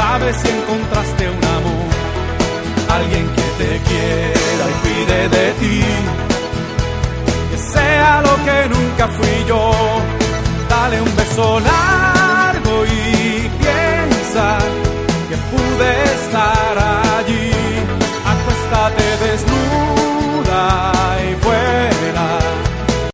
sabes si encontraste un amor, alguien que te quiera y cuide de ti, que sea lo que nunca fui yo. Dale un beso largo